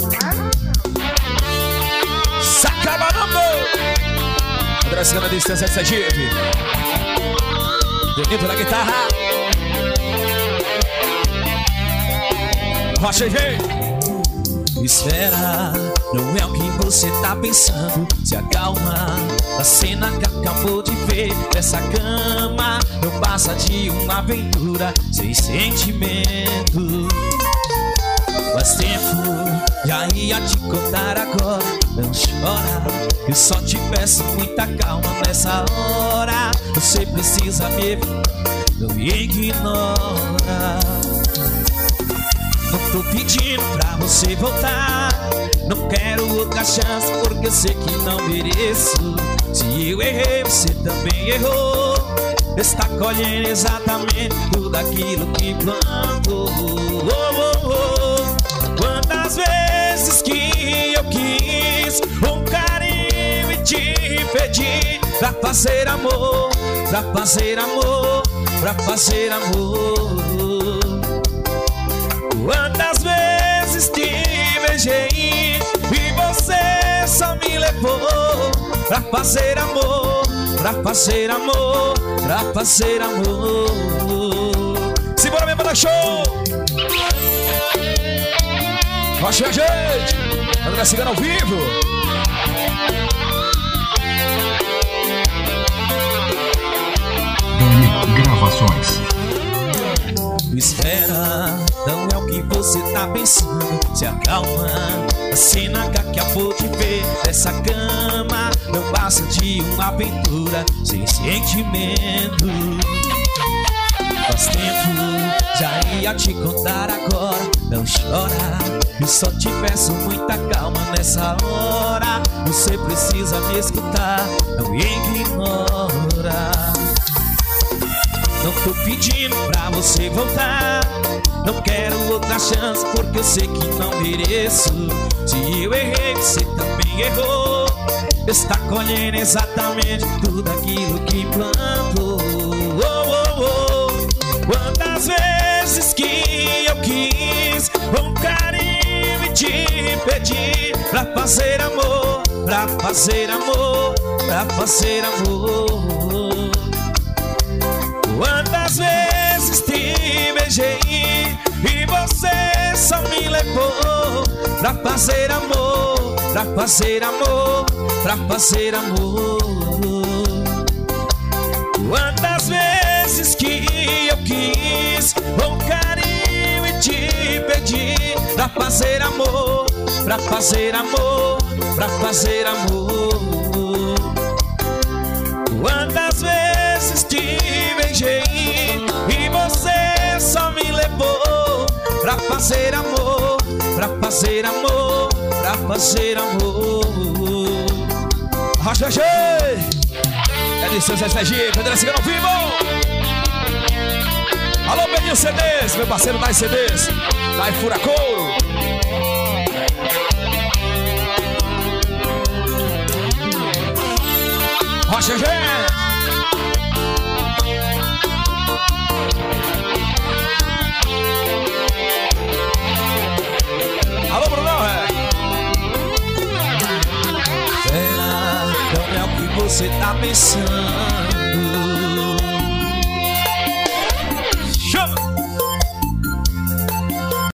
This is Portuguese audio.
Sacabanambo. André Cigano, distância de Sergipe. Bonito na guitarra. Rocha e vem. Espera, não é o que você tá pensando. Se acalma, a cena que acabou de ver. Essa cama não passa de uma aventura sem sentimento. Faz tempo, já ia te contar agora. Não chora, eu só te peço muita calma nessa hora. Você precisa me ver, não me ignora. Não tô pedindo pra você voltar, não quero outra chance porque eu sei que não mereço. Se eu errei, você também errou. Está colhendo exatamente tudo aquilo que plantou. Quantas vezes que eu quis um carinho e te pedi pra fazer amor, pra fazer amor, pra fazer amor. Quantas vezes te beijei e você só me levou pra fazer amor, pra fazer amor, pra fazer amor. Simbora, minha banda show! Rocha, gente! André Cigano ao vivo! Dani Gravações. Espera, não é o que você tá pensando. Se acalma, a cena que acabou de ver. Essa cama não passa de uma aventura sem sentimento. Faz tempo, já ia te contar agora. Não chora, eu só te peço muita calma nessa hora. Você precisa me escutar, não ignora. Não tô pedindo pra você voltar, não quero outra chance porque eu sei que não mereço. Se eu errei, você também errou. Está colhendo exatamente tudo aquilo que plantou. Quantas vezes que eu quis um carinho e te pedi pra fazer amor, pra fazer amor, pra fazer amor. Quantas vezes te beijei e você só me levou pra fazer amor, pra fazer amor, pra fazer amor. Quantas vezes que eu quis um carinho e te pedi pra fazer amor, pra fazer amor, pra fazer amor. Quantas vezes te beijei e você só me levou pra fazer amor, pra fazer amor, pra fazer amor. Rocha, gente! É distância de Sergipe, André Cigano ao vivo! Alô, Beninho CDs, meu parceiro das CDs, da Furacouro. Rocha, gente! Alô, Bruno, Não é o que você tá pensando.